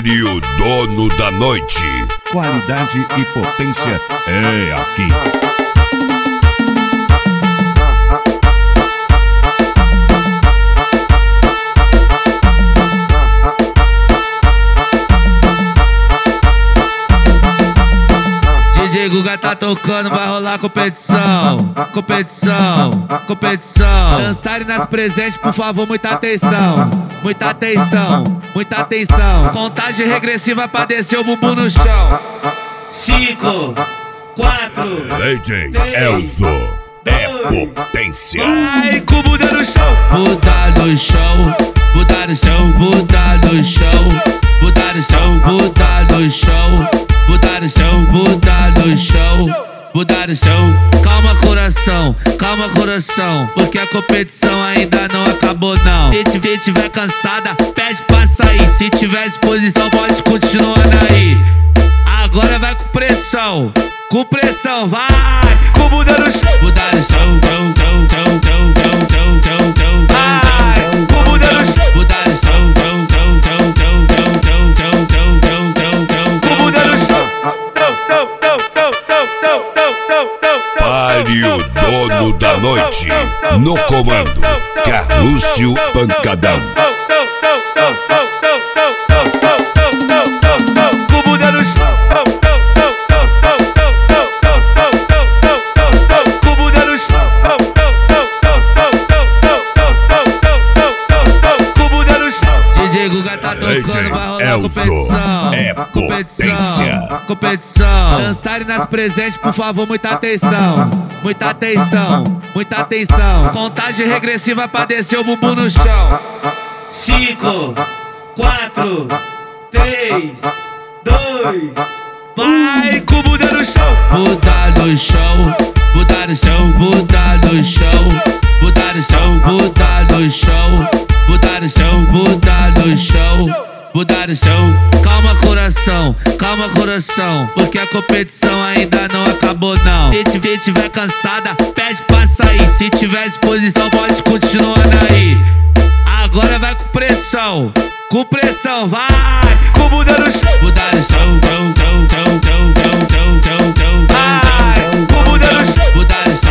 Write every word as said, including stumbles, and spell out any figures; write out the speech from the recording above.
Pare o dono da noite. Qualidade e potência é aqui. D J Guga tá tocando, vai rolar competição, competição, competição. Dançarem nas presentes, por favor, muita atenção, muita atenção, muita atenção. Contagem regressiva pra descer o bumbum no chão. Cinco, quatro, D J Elzo é potência. vai com o Buda no chão. Buda no chão, Buda no chão, Buda no chão, Buda no chão, Buda no chão, Buda no chão, Buda no chão, Buda no chão. Calma coração, calma coração, porque a competição ainda não acabou não. Se tiver, tiver cansada, pede pra sair. Se tiver disposição, pode continuar aí. Agora vai com pressão, com pressão, vai com Buda no chão. Buda no chão, chão, chão, chão, chão, chão, chão, chão, chão, vai com Buda no chão. Buda no chão, chão, chão, chão, chão, chão, chão, chão, chão, chão, chão, chão, com Buda no chão. Pare o dono da noite. No comando, Carlúcio Pancadão. Com Buda no chão. Com Buda no chão. Com Buda no chão. D J Guga tá tocando, vai rolar Elzo competição, é competição, potência. competição. Dançarem nas presentes, por favor, muita atenção, muita atenção, muita atenção. Contagem regressiva pra descer o bumbum no chão. Cinco, quatro, três, dois, vai com o Buda no chão. Buda no chão, Buda no chão, Buda no chão, Buda no chão, Buda no chão, Buda no chão, Buda no chão, Buda no chão. Calma coração, calma coração, porque a competição ainda não acabou não. Se tiver, tiver cansada, pede pra sair. Se tiver disposição, pode continuar aí. Agora vai com pressão, com pressão, vai com Buda no chão. Buda no chão, chão, chão, chão, chão, chão, chão, chão, chão, chão, vai com Buda no chão. Buda no chão.